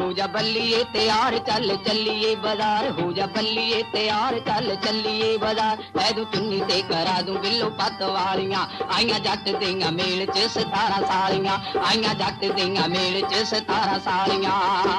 हो जा बल्लिए तैयार चल चलिए बाजार हो जा बल्लिए तैयार चल चलिए बाजार लै दूं चुन्नी ते करा दूं बिल्लो पत वालियां आईयां जट दियां मेल च 17 सालियां आईयां जट दियां मेल च 17 सालियां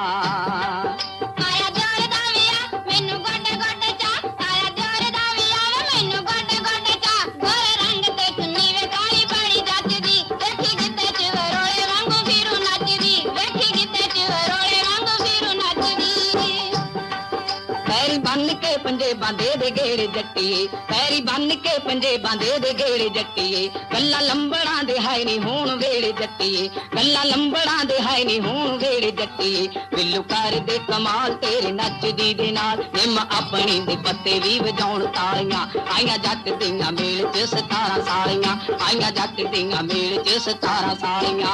पंजे बांधे दे गेड़े जट्टिए पैरी बन के पंजे बांधे दे गेड़े जट्टिए गल्ला लंबड़ा दे हाय नी होण वेड़े जट्टिए गल्ला लंबड़ा दे हाय नी होण वेड़े जट्टिए बिल्लू कर दे कमाल तेरे नचदी दे नाल निम अपनी दे पत्ते भी वजाउण तालियां आईयां जट दियां मेल च 17 सालियां आईयां जट दियां मेल च 17 सालियां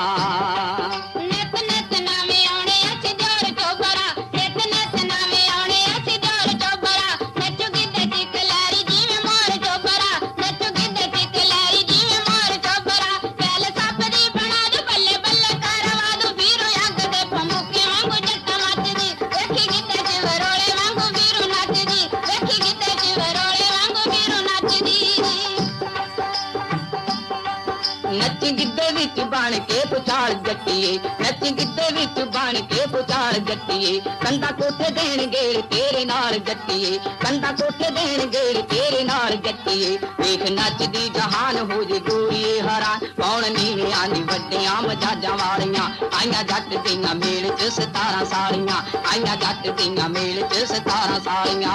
बन के पुछाल जट्टिए नच गिद्धे विच बन के पुछाल जट्टिए कंधा कोठे देण गेड़ तेरे नाल जट्टिए कंधा कोठे देण गेड़ तेरे नाल जट्टिए देख नचदी जहान हो जे गोरीए हरान कौन नीवे आंदी वड्डियां मजाजां वालियां आईयां जट दियां मेल च 17 सालियां आईयां जट दियां मेल च 17 सालियां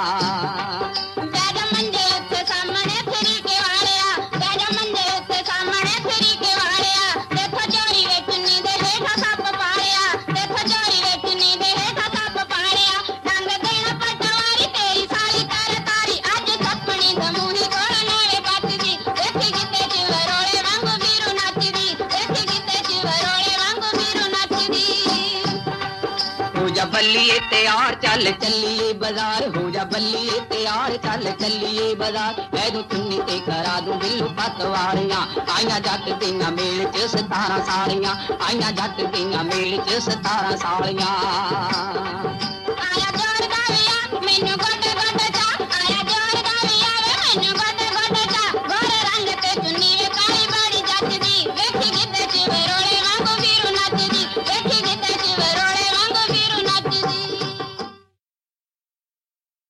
बल्लिए तैयार चल चलिए बाजार हो जा बल्लिए तैयार चल चलिए बाजार लै दूं चुन्नी ते करा दूं बिल्लू पत वालियां आईयां जट दियां मेल च 17 सालियां आईयां जट दियां मेल च 17 सालियां आया जोर दा विया मैनू गोड गोड चा आया जोर दा विया वे मैनू गोड गोड चा गोरे रंग ते चुन्नी वे काली बड़ी जचदी वेखी